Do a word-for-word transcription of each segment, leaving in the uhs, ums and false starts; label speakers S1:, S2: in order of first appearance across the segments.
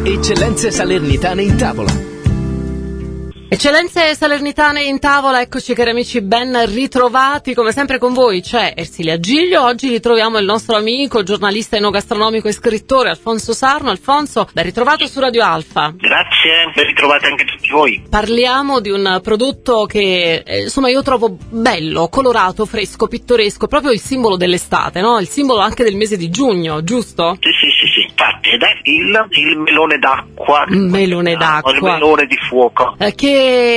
S1: Eccellenze Salernitane in tavola.
S2: Eccellenze salernitane in tavola, eccoci cari amici, ben ritrovati, come sempre con voi c'è Ersilia Giglio. Oggi ritroviamo il nostro amico, giornalista enogastronomico e scrittore Alfonso Sarno. Alfonso, ben ritrovato su Radio Alfa.
S3: Grazie, ben ritrovati anche tutti voi.
S2: Parliamo di un prodotto che eh, insomma io trovo bello, colorato, fresco, pittoresco, proprio il simbolo dell'estate, no? Il simbolo anche del mese di giugno, giusto?
S3: Sì, sì, sì, sì. Infatti ed è il, il melone d'acqua.
S2: Melone d'acqua.
S3: Il melone di fuoco.
S2: Eh, che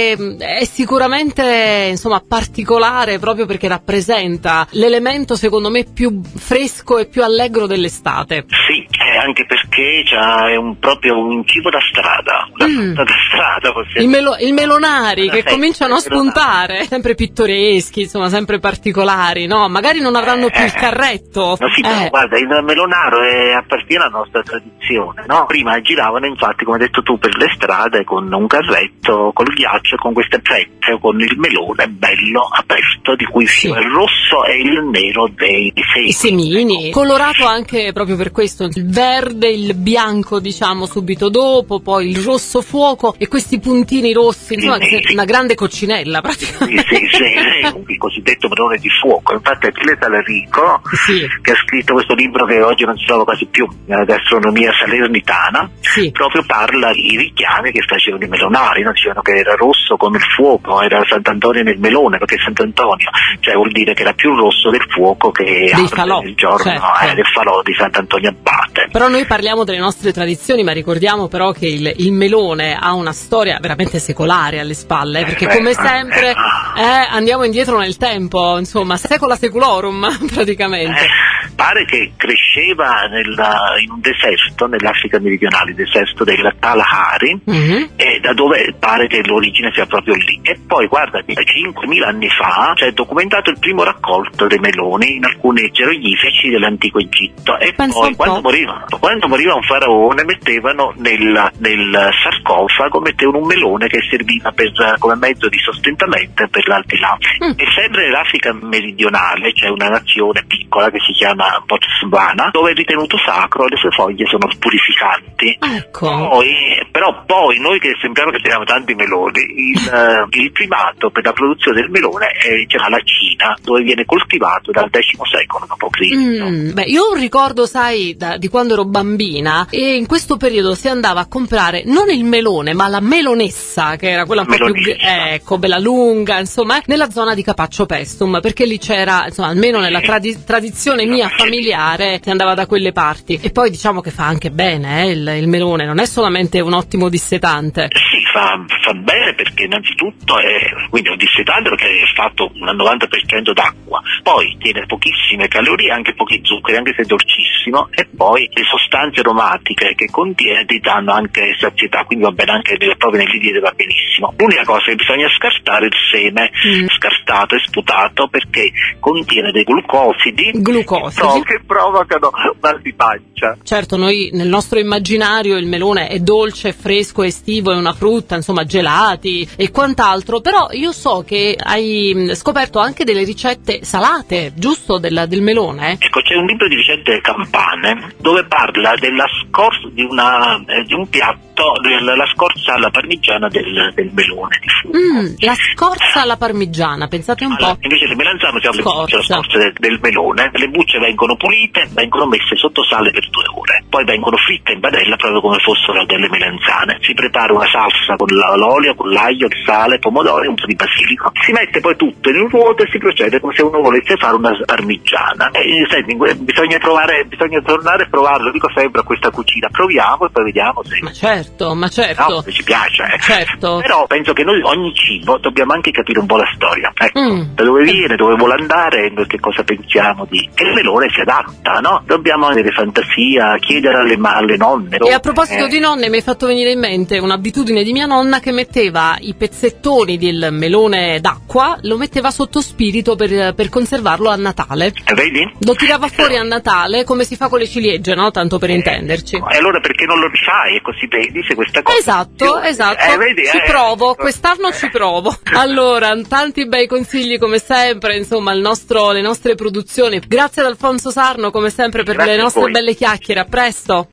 S2: è sicuramente insomma particolare proprio perché rappresenta l'elemento secondo me più fresco e più allegro dell'estate.
S3: Sì, anche perché è un, proprio un cibo da strada, da, mm. da strada possiamo...
S2: I, melo- i melonari che
S3: sì,
S2: cominciano a spuntare, sempre pittoreschi, insomma sempre particolari, no? Magari non avranno
S3: eh,
S2: più il carretto.
S3: No, sì,
S2: eh.
S3: però, guarda, il melonaro è, appartiene alla nostra tradizione, no? Prima giravano infatti, come hai detto tu, per le strade con un carretto, col ghiaccio, con queste fette, con il melone bello aperto di cui
S2: sì.
S3: il rosso e il nero dei semi.
S2: I semini, ecco. Colorato anche proprio per questo, il verde, il bianco diciamo subito dopo, poi il rosso fuoco e questi puntini rossi, insomma
S3: sì, sì.
S2: Una grande coccinella praticamente.
S3: Sì, sì, sì, il cosiddetto melone di fuoco. Infatti Achille Talarico,
S2: sì.
S3: che ha scritto questo libro che oggi non si trova quasi più nella gastronomia salernitana,
S2: sì.
S3: proprio parla di richiami che facevano i melonari, no? Dicevano che era rosso come il fuoco, era Sant'Antonio nel melone, perché Sant'Antonio, cioè vuol dire che era più rosso del fuoco che
S2: falò,
S3: nel giorno
S2: certo.
S3: eh, del falò di Sant'Antonio Abate.
S2: Però noi parliamo delle nostre tradizioni, ma ricordiamo però che il, il melone ha una storia veramente secolare alle spalle, eh, perché come sempre eh, andiamo indietro nel tempo, insomma, secula seculorum praticamente.
S3: Eh, pare che cresceva nella, in un deserto nell'Africa meridionale, il deserto del Kalahari, mm-hmm. e da dove pare che l'origine sia proprio lì. E poi guarda, cinquemila anni fa c'è documentato il primo raccolto dei meloni in alcuni geroglifici dell'antico Egitto, e
S2: Penso
S3: poi quando moriva, quando moriva un faraone mettevano nel, nel sarcofago mettevano un melone che serviva per, come mezzo di sostentamento per l'aldilà. Mm. E sempre nell'Africa meridionale c'è una nazione piccola che si chiama Botswana, dove è ritenuto sacro, le sue foglie sono purificanti.
S2: Ecco.
S3: Poi, però poi noi che sembriamo che teniamo tanti meloni, il, il primato per la produzione del melone è già la Cina, dove viene coltivato dal decimo secolo dopo Cristo.
S2: Mm, beh, io ho un ricordo, sai, da, di quando ero bambina, e in questo periodo si andava a comprare non il melone, ma la melonessa, che era quella un po' più, ecco, bella lunga, insomma, nella zona di Capaccio Pestum, perché lì c'era, insomma, almeno nella tradi- tradizione mia familiare, si andava da quelle parti. E poi diciamo che fa anche bene, eh, il, il melone, non è solamente un ottimo dissetante.
S3: Sì, fa, fa bene perché innanzitutto è quindi un dissetante perché è fatto al novanta per cento d'acqua, poi tiene pochissime calorie, anche pochi zuccheri, anche se è dolcissimo, e poi le sostanze aromatiche che contiene ti danno anche sazietà, quindi va bene anche proprio nelle diete, va benissimo. L'unica cosa è che bisogna scartare il seme, mm. scartato e sputato, perché contiene dei glucosidi,
S2: glucosidi.
S3: che provocano mal di pancia.
S2: Certo, noi nel nostro immaginario il melone è dolce, è fresco, è estivo, è una frutta, insomma gelati e quant'altro, però io so che hai scoperto anche delle ricette salate, giusto, del, del melone?
S3: Ecco, c'è un libro di ricette campane dove parla della scorza di, una, eh, di un piatto, della, la scorza alla parmigiana del, del melone di fuoco.
S2: Mm, la scorza alla parmigiana, pensate un
S3: allora,
S2: po'.
S3: Invece le melanzane usiamo le
S2: scorza.
S3: bucce, la scorza del, del melone, le bucce vengono pulite, vengono messe sotto sale per due ore, poi vengono fritte in padella proprio come fossero delle melanzane. Si prepara una salsa con l'olio, con l'aglio, il sale, pomodori e un po' di basilico. Si mette poi tutto in un vuoto e si procede come se uno volesse fare una parmigiana. E, senti, bisogna provare, bisogna tornare a provarlo, dico sempre a questa cucina, proviamo e poi vediamo se...
S2: Ma certo, ma certo.
S3: No, se ci piace. Eh.
S2: Certo.
S3: Però penso che noi ogni cibo dobbiamo anche capire un po' la storia. Ecco,
S2: mm.
S3: da dove viene, dove vuole andare, che cosa pensiamo di... E il melone si adatta, no? Dobbiamo avere fantasia, chiedere alle, alle nonne.
S2: E a proposito eh. di nonne, mi hai fatto venire in mente un'abitudine di mia nonna che metteva i pezzettoni del melone d'acqua, lo metteva sotto spirito per, per conservarlo a Natale.
S3: Vedi?
S2: Lo tirava fuori a Natale, come si fa con le ciliegie, no? Tanto per
S3: eh.
S2: intenderci.
S3: E allora perché non lo rifai e così vedi se questa cosa...
S2: Esatto, esatto.
S3: Eh, vedi,
S2: ci
S3: eh.
S2: provo, quest'anno ci provo. Allora, tanti bei consigli come sempre, insomma, il nostro, le nostre produzioni. Grazie ad Alfonso Sarno come sempre per
S3: Grazie
S2: le nostre
S3: a voi.
S2: belle chiacchiere. A presto.